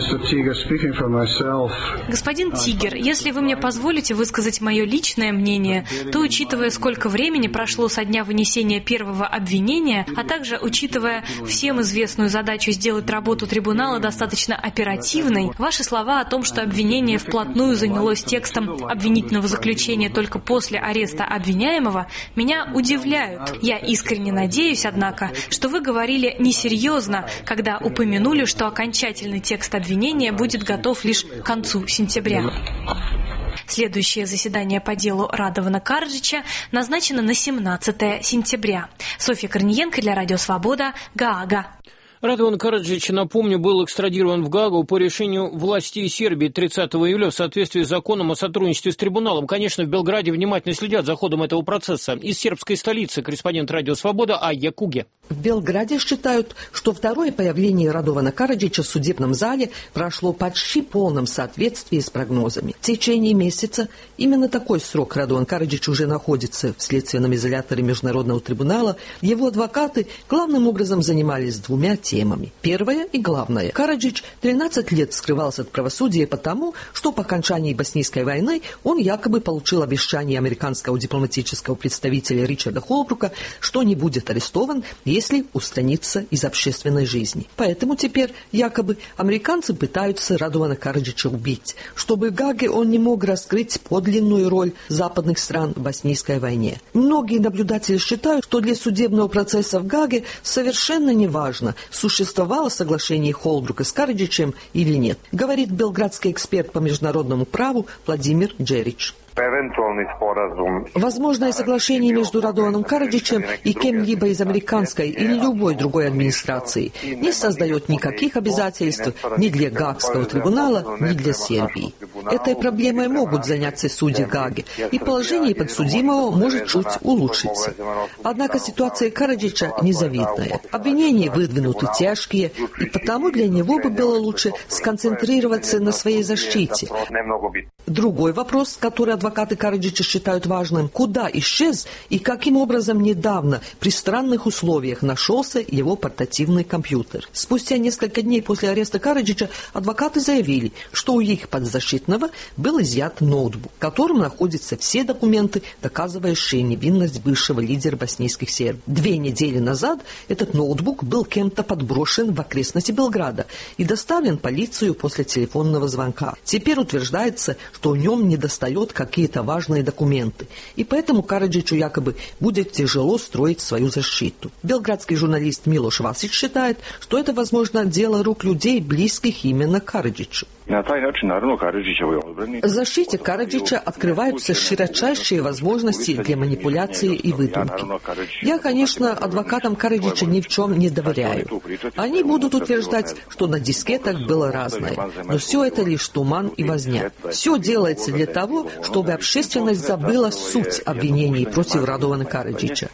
Господин Тигер, если вы мне позволите высказать мое личное мнение, то, учитывая, сколько времени прошло со дня вынесения первого обвинения, а также учитывая всем известную задачу сделать работу трибунала достаточно оперативной, ваши слова о том, что обвинение вплотную занялось текстом обвинительного заключения только после ареста обвиняемого, меня удивляют. Я искренне надеюсь, однако, что вы говорили несерьезно, когда упомянули, что окончательный текст обвинения будет готов лишь к концу сентября. Следующее заседание по делу Радована Караджича назначено на 17 сентября. Софья Корниенко для Радио Свобода, Гаага.
Радован Караджич, напомню, был экстрадирован в Гаагу по решению властей Сербии 30 июля в соответствии с законом о сотрудничестве с трибуналом. Конечно, в Белграде внимательно следят за ходом этого процесса. Из сербской столицы корреспондент Радио Свобода Айя Куге.
В Белграде считают, что второе появление Радована Караджича в судебном зале прошло почти в полном соответствии с прогнозами. В течение месяца, именно такой срок Радован Караджич уже находится в следственном изоляторе Международного трибунала, его адвокаты главным образом занимались двумя темами. Первое и главное. Караджич 13 лет скрывался от правосудия потому, что по окончании Боснийской войны он якобы получил обещание американского дипломатического представителя Ричарда Холбрука, что не будет арестован, если устранится из общественной жизни. Поэтому теперь якобы американцы пытаются Радована Караджича убить, чтобы в Гааге он не мог раскрыть подлинную роль западных стран в Боснийской войне. Многие наблюдатели считают, что для судебного процесса в Гааге совершенно не важно, существовало соглашение Холбрука с Караджичем или нет, говорит белградский эксперт по международному праву Владимир Джерич. Возможное соглашение между Радованом Караджичем и кем-либо из американской или любой другой администрации не создает никаких обязательств ни для Гаагского трибунала, ни для Сербии. Этой проблемой могут заняться судьи Гааги, и положение подсудимого может чуть улучшиться. Однако ситуация Караджича незавидная. Обвинения выдвинуты тяжкие, и потому для него бы было лучше сконцентрироваться на своей защите. Другой вопрос, который адвокаты Караджича считают важным, куда исчез и каким образом недавно при странных условиях нашелся его портативный компьютер. Спустя несколько дней после ареста Караджича адвокаты заявили, что у их подзащитного был изъят ноутбук, в котором находятся все документы, доказывающие невинность бывшего лидера боснийских сербов. 2 недели назад этот ноутбук был кем-то подброшен в окрестности Белграда и доставлен в полицию после телефонного звонка. Теперь утверждается, что в нем недостает какие-то важные документы, и поэтому Караджичу якобы будет тяжело строить свою защиту. Белградский журналист Милош Васич считает, что это, возможно, дело рук людей, близких именно Караджичу. Защите Караджича открываются широчайшие возможности для манипуляции и выдумки. Я, конечно, адвокатам Караджича ни в чем не доверяю. Они будут утверждать, что на дискетах было разное, но все это лишь туман и возня. Все делается для того, чтобы общественность забыла суть обвинений против Радована Караджича.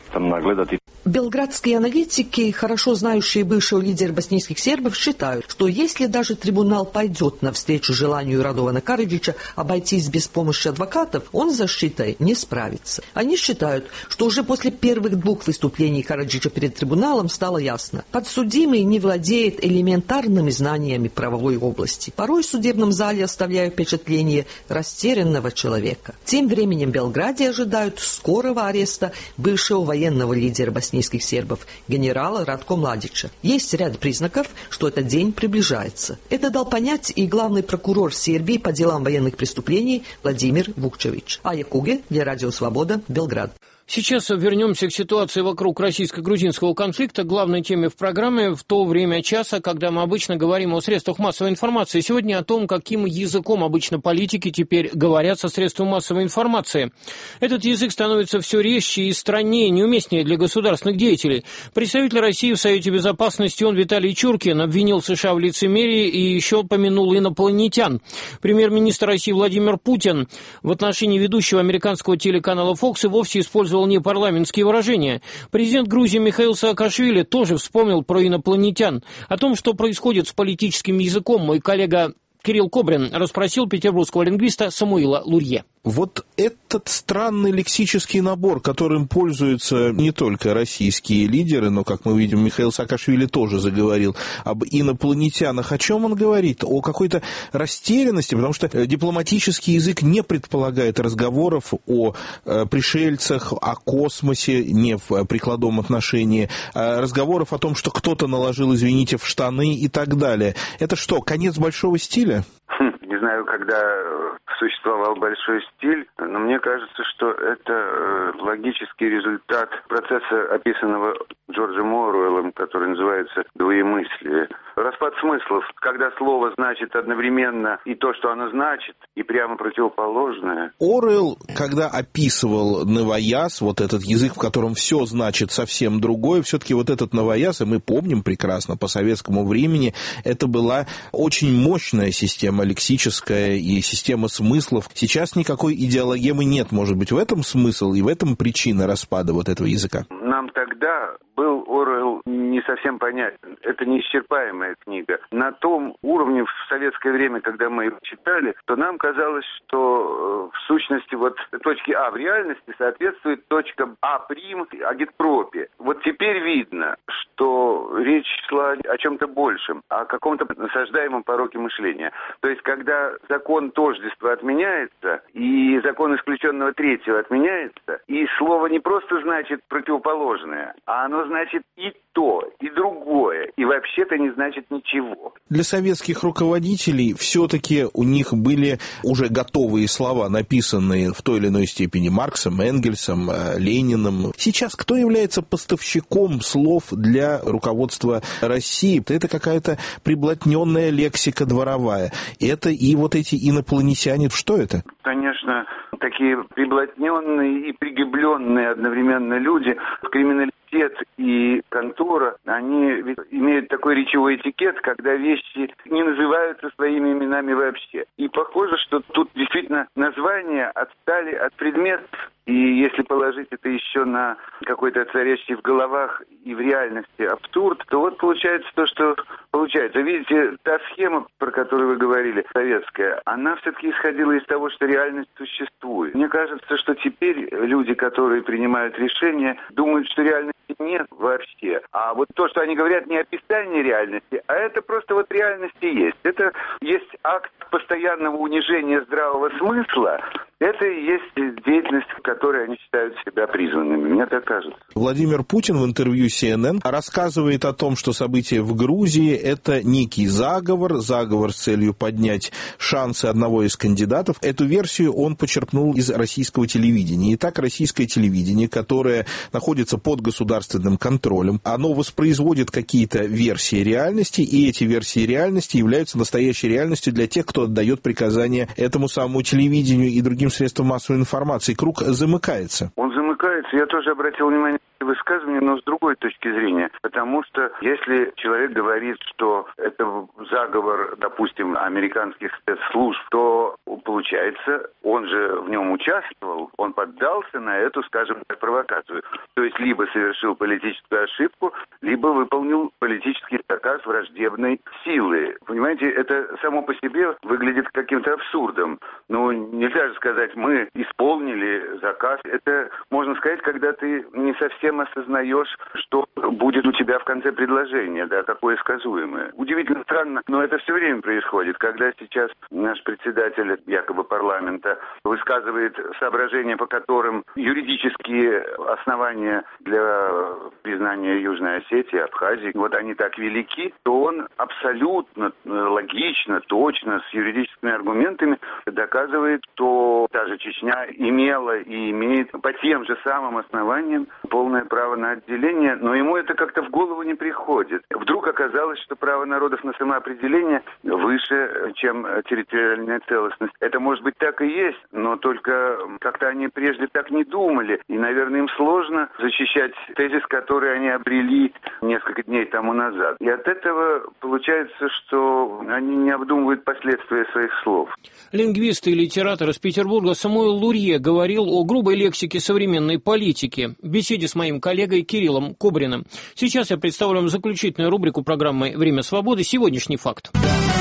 Белградские аналитики, хорошо знающие бывшего лидера боснийских сербов, считают, что если даже трибунал пойдет навстречу желанию Радована Караджича обойтись без помощи адвокатов, он с защитой не справится. Они считают, что уже после первых 2 выступлений Караджича перед трибуналом стало ясно: подсудимый не владеет элементарными знаниями правовой области. Порой в судебном зале оставляют впечатление растерянного человека. Тем временем в Белграде ожидают скорого ареста бывшего военного лидера боснийских сербов, генерала Радко Младича. Есть ряд признаков, что этот день приближается. Это дал понять и главный прокурор Сербии по делам военных преступлений Владимир Вукчевич. Ая Куге для Радио Свобода, Белград.
Сейчас вернемся к ситуации вокруг российско-грузинского конфликта, главной теме в программе в то время часа, когда мы обычно говорим о средствах массовой информации. Сегодня о том, каким языком обычно политики теперь говорят со средством массовой информации. Этот язык становится все резче и страннее, неуместнее для государственных деятелей. Представитель России в Совете Безопасности Виталий Чуркин обвинил США в лицемерии и еще помянул инопланетян. Премьер-министр России Владимир Путин в отношении ведущего американского телеканала Fox и вовсе использовал непарламентские выражения. Президент Грузии Михаил Саакашвили тоже вспомнил про инопланетян. О том, что происходит с политическим языком, мой коллега Кирилл Кобрин расспросил петербургского лингвиста Самуила Лурье.
Вот этот странный лексический набор, которым пользуются не только российские лидеры, но, как мы видим, Михаил Саакашвили тоже заговорил об инопланетянах. О чем он говорит? О какой-то растерянности, потому что дипломатический язык не предполагает разговоров о пришельцах, о космосе, не в прикладном отношении, разговоров о том, что кто-то наложил, извините, в штаны и так далее. Это что, конец большого стиля?
Не знаю, когда существовал большой стиль, но мне кажется, что это логический результат процесса, описанного Джорджем Оруэллом, который называется «двоемыслие». Распад смыслов, когда слово значит одновременно и то, что оно значит, и прямо противоположное.
Оруэлл, когда описывал новояз, вот этот язык, в котором все значит совсем другое, все-таки вот этот новояз, и мы помним прекрасно по советскому времени, это была очень мощная система лексическая и система смыслов. Сейчас никакой идеологемы нет. Может быть, в этом смысл и в этом причина распада вот этого языка?
Нам тогда был Оруэлл совсем понятен. Это неисчерпаемая книга. На том уровне в советское время, когда мы его читали, то нам казалось, что в сущности вот точке А в реальности соответствует точка А' агитпропе. Вот теперь видно, что речь шла о чем-то большем, о каком-то насаждаемом пороке мышления. То есть, когда закон тождества отменяется, и закон исключенного третьего отменяется, и слово не просто значит противоположное, а оно значит и то, и другое, и вообще-то не значит ничего.
Для советских руководителей все-таки у них были уже готовые слова, написанные в той или иной степени Марксом, Энгельсом, Лениным. Сейчас кто является поставщиком слов для руководства России? Это какая-то приблотненная лексика дворовая. Это и вот эти инопланетяне. Что это?
Конечно, такие приблотненные и пригибленные одновременно люди, криминалитет и контора, они имеют такой речевой этикет, когда вещи не называются своими именами вообще. И похоже, что тут действительно названия отстали от предметов. И если положить это еще на какой-то царящий в головах и в реальности абсурд, то вот получается то, что получается. Видите, та схема, про которую вы говорили, советская, она все-таки исходила из того, что реальность существует. Мне кажется, что теперь люди, которые принимают решения, думают, что реальности нет вообще. А вот то, что они говорят, не описание реальности, а это просто вот реальности есть. Это есть акт постоянного унижения здравого смысла. Это и есть деятельность, в которой они считают себя призванными. Мне так кажется.
Владимир Путин в интервью CNN рассказывает о том, что события в Грузии – это некий заговор с целью поднять шансы одного из кандидатов. Эту версию он почерпнул из российского телевидения. Итак, российское телевидение, которое находится под государственным контролем, оно воспроизводит какие-то версии реальности, и эти версии реальности являются настоящей реальностью для тех, кто отдает приказания этому самому телевидению и другим средствам массовой информации. Круг замыкается.
Он замыкается. Я тоже обратил внимание на высказывание, но с другой точки зрения. Потому что если человек говорит, что это заговор, допустим, американских спецслужб, то получается, он же в нем участвовал, он поддался на эту, скажем так, провокацию. То есть либо совершил политическую ошибку, либо выполнил политический заказ враждебной силы. Понимаете, это само по себе выглядит каким-то абсурдом. Ну, нельзя же сказать, мы исполнили заказ. Это, можно сказать, когда ты не совсем осознаешь, что будет у тебя в конце предложения, да, какое сказуемое. Удивительно странно, но это все время происходит. Когда сейчас наш председатель якобы парламента высказывает соображения, по которым юридические основания для признания Южной Осетии, Абхазии, вот они так велики, то он абсолютно логично, точно, с юридическими аргументами доказывает, что та же Чечня имела и имеет по тем же самым основаниям полное право на отделение, но ему это как-то в голову не приходит. Вдруг оказалось, что право народов на самоопределение выше, чем территориальная целостность. Это, может быть, так и есть, но только как-то они прежде так не думали. И, наверное, им сложно защищать тезис, который они обрели несколько дней тому назад. И от этого получается, что они не обдумывают последствия своих слов.
Лингвист и литератор из Петербурга Самуил Лурье говорил о грубой лексике современной политики в беседе с моим коллегой Кириллом Кобриным. Сейчас я представлю вам заключительную рубрику программы «Время свободы. Сегодняшний факт».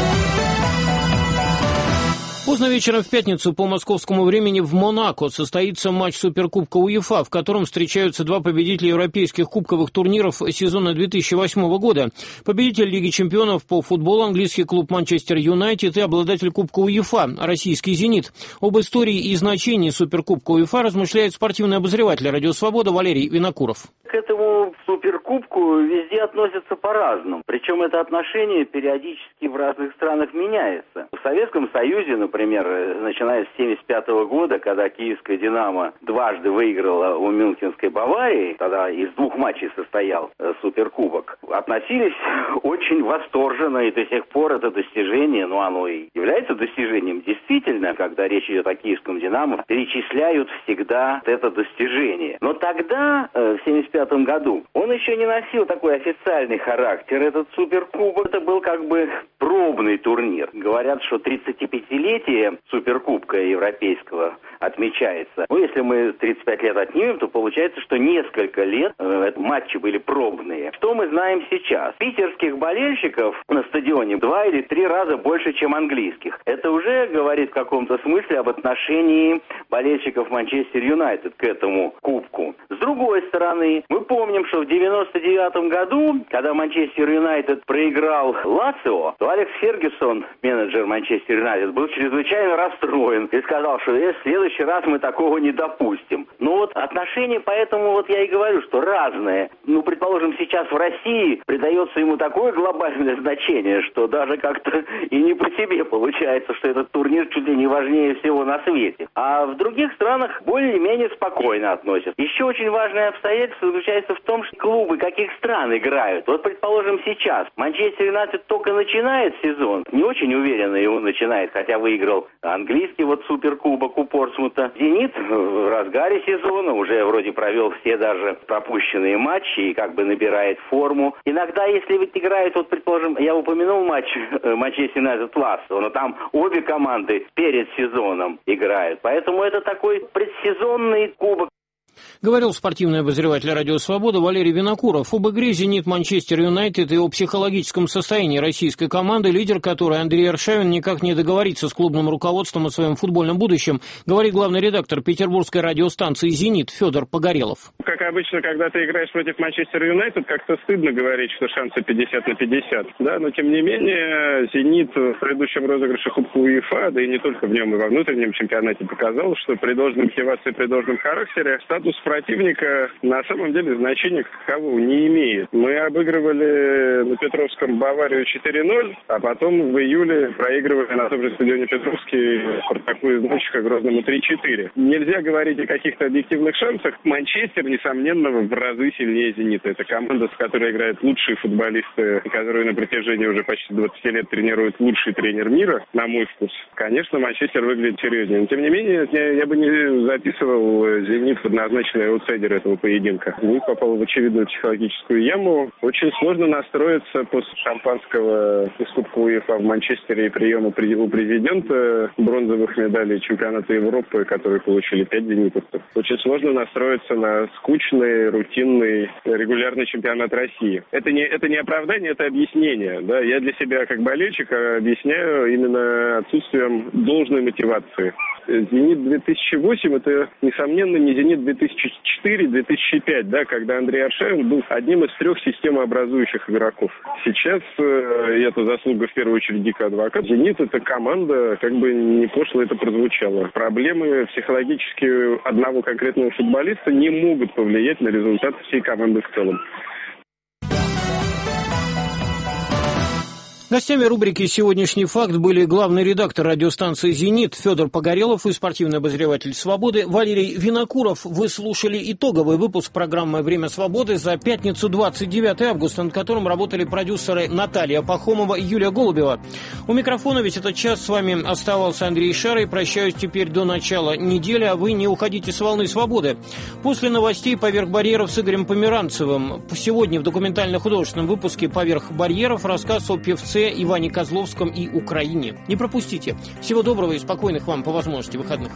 Поздно вечером в пятницу по московскому времени в Монако состоится матч Суперкубка УЕФА, в котором встречаются два победителя европейских кубковых турниров сезона 2008 года. Победитель Лиги чемпионов по футболу английский клуб Манчестер Юнайтед и обладатель Кубка УЕФА российский «Зенит». Об истории и значении Суперкубка УЕФА размышляет спортивный обозреватель «Радио Свобода» Валерий Винокуров.
К этому Суперкубку везде относятся по-разному. Причем это отношение периодически в разных странах меняется. В Советском Союзе, например, начиная с 1975 года, когда киевская «Динамо» дважды выиграла у Мюнхенской Баварии, тогда из двух матчей состоял Суперкубок, относились очень восторженно, и до сих пор это достижение, оно и является достижением. Действительно, когда речь идет о киевском «Динамо», перечисляют всегда это достижение. Но тогда, в 1975 году, году. Он еще не носил такой официальный характер, этот суперкубок. Это был как бы пробный турнир. Говорят, что 35-летие суперкубка европейского отмечается. Ну, если мы 35 лет отнимем, то получается, что несколько лет матчи были пробные. Что мы знаем сейчас? Питерских болельщиков на стадионе 2 или 3 раза больше, чем английских. Это уже говорит в каком-то смысле об отношении болельщиков Манчестер Юнайтед к этому кубку. С другой стороны, мы помним, что в 99 году, когда Манчестер Юнайтед проиграл Лацио, то Алекс Фергюсон, менеджер Манчестер Юнайтед, был чрезвычайно расстроен и сказал, что в следующий раз мы такого не допустим. Но вот отношения, поэтому вот я и говорю, что разные. Ну, предположим, сейчас в России придается ему такое глобальное значение, что даже как-то и не по себе получается, что этот турнир чуть ли не важнее всего на свете. А в других странах более-менее спокойно относятся. Еще очень важное обстоятельство заключается в том, что клубы каких стран играют. Вот, предположим, сейчас Манчестер Юнайтед только начинает сезон, не очень уверенно его начинает, хотя выиграл английский вот суперкубок у Портсмута. «Зенит» в разгаре сезона уже вроде провел все даже пропущенные матчи и как бы набирает форму. Иногда, если ведь играет, вот, предположим, я упомянул матч Манчестер Юнайтед Лацио, но там обе команды перед сезоном играют. Поэтому это такой предсезонный кубок.
Говорил спортивный обозреватель «Радио Свобода» Валерий Винокуров. Об игре «Зенит» Манчестер Юнайтед и о психологическом состоянии российской команды, лидер которой Андрей Аршавин никак не договорится с клубным руководством о своем футбольном будущем, говорит главный редактор петербургской радиостанции «Зенит» Федор Погорелов.
Как обычно, когда ты играешь против Манчестер Юнайтед, как-то стыдно говорить, что шансы 50/50. Да, но тем не менее, «Зенит» в предыдущем розыгрыше Кубка УЕФА, да и не только в нем, и во внутреннем чемпионате показал, что при должной мотивации, при должном характере статус противника на самом деле значения какового не имеет. Мы обыгрывали на Петровском Баварию 4-0, а потом в июле проигрывали на том же стадионе Петровский Спартаку из Ночика Грозному 3-4. Нельзя говорить о каких-то объективных шансах. Манчестер, несомненно, в разы сильнее «Зенита». Это команда, с которой играют лучшие футболисты, которые на протяжении уже почти 20 лет тренирует лучший тренер мира, на мой вкус. Конечно, Манчестер выглядит серьезнее. Но, тем не менее, я бы не записывал «Зенит» в однозначный аутсайдер этого поединка. «Зенит» попал в очевидную психологическую яму. Очень сложно настроиться после шампанского из Кубка УЕФА в Манчестере и приема у президента бронзовых медалей чемпионата Европы, которые получили 5 зенитовцев. Очень сложно настроиться на скучный, рутинный, регулярный чемпионат России. Это не оправдание, это объяснение. Да? Я для себя, как болельщик, объясняю именно отсутствием должной мотивации. «Зенит» 2008 – это, несомненно, не «Зенит» 2004-2005, да, когда Андрей Аршавин был одним из 3 системообразующих игроков. Сейчас это заслуга, в первую очередь, Дика Адвоката. «Зенит» – это команда, как бы не пошло это прозвучало. Проблемы психологические одного конкретного футболиста не могут повлиять на результат всей команды в целом.
Гостями рубрики «Сегодняшний факт» были главный редактор радиостанции «Зенит» Федор Погорелов и спортивный обозреватель «Свободы» Валерий Винокуров. Вы слушали итоговый выпуск программы «Время свободы» за пятницу 29 августа, над которым работали продюсеры Наталья Пахомова и Юлия Голубева. У микрофона весь этот час с вами оставался Андрей Шарый. Прощаюсь теперь до начала недели, а вы не уходите с волны свободы. После новостей «Поверх барьеров» с Игорем Померанцевым. Сегодня в документально-художественном выпуске «Поверх барьеров» рассказ о певце Иване Козловском и Украине. Не пропустите. Всего доброго и спокойных вам по возможности выходных.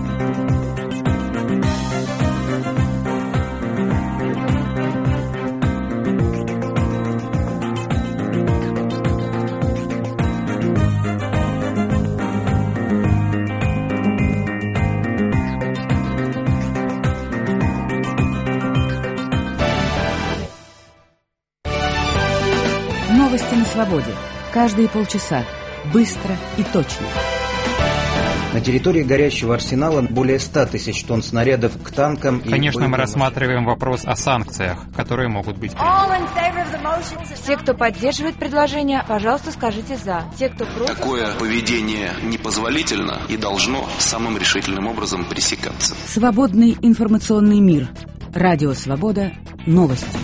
Новости на свободе. Каждые полчаса. Быстро и точно.
На территории горящего арсенала более 100 тысяч тонн снарядов к танкам.
Конечно, мы рассматриваем вопрос о санкциях, которые могут быть приняты.
Все, кто поддерживает предложение, пожалуйста, скажите «за». Те, кто против...
Такое поведение непозволительно и должно самым решительным образом пресекаться.
Свободный информационный мир. Радио «Свобода». Новости.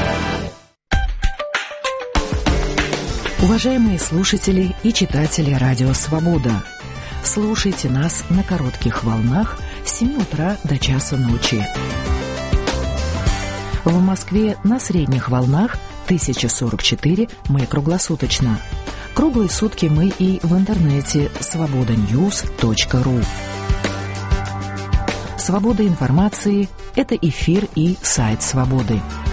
Уважаемые слушатели и читатели «Радио Свобода», слушайте нас на коротких волнах с 7 утра до часу ночи. В Москве на средних волнах 1044, мы круглосуточно. Круглые сутки мы и в интернете svobodanews.ru. Свобода информации – это эфир и сайт «Свободы».